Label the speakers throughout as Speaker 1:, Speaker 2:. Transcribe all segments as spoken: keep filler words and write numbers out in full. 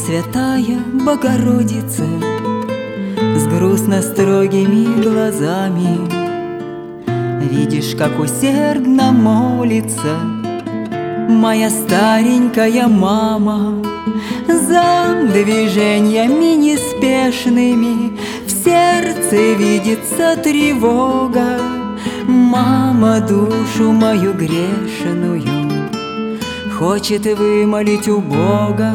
Speaker 1: Пресвятая Богородица, с грустно строгими глазами, видишь, как усердно молится моя старенькая мама. За движениями неспешными в сердце видится тревога. Мама душу мою грешную хочет вымолить у Бога.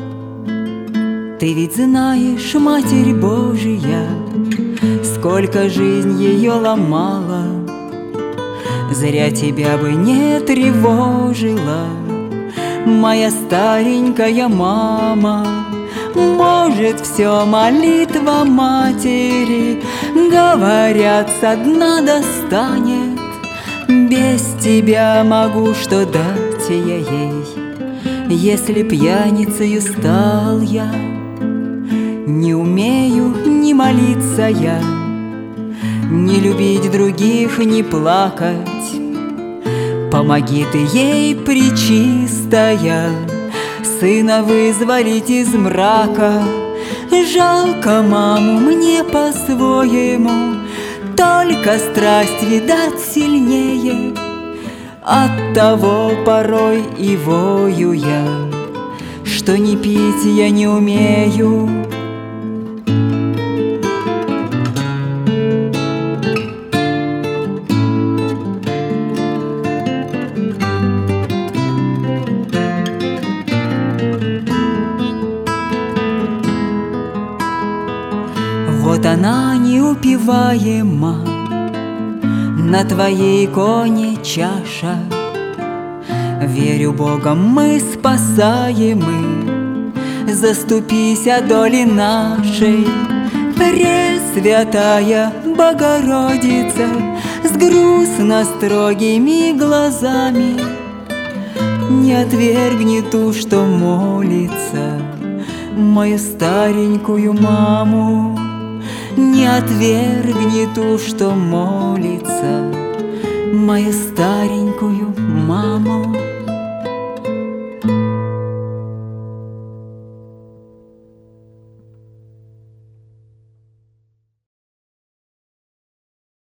Speaker 1: Ты ведь знаешь, Матерь Божия, сколько жизнь ее ломала. Зря тебя бы не тревожила моя старенькая мама. Может, все молитва матери, говорят, со дна достанет. Без тебя могу что дать я ей, если пьяницею стал я. Не умею ни молиться я, ни любить других, ни плакать. Помоги ты ей, пречистая, сына вызволить из мрака. Жалко маму мне по-своему, только страсть, видать, сильнее. Оттого порой и вою я, что не пить я не умею. Вот она неупиваема, на твоей иконе чаша. Верю, Богом мы спасаемы, заступись о доле нашей. Пресвятая Богородица, с грустно строгими глазами, не отвергни ту, что молится, мою старенькую маму. Не отвергни ту, что молится, мою старенькую маму.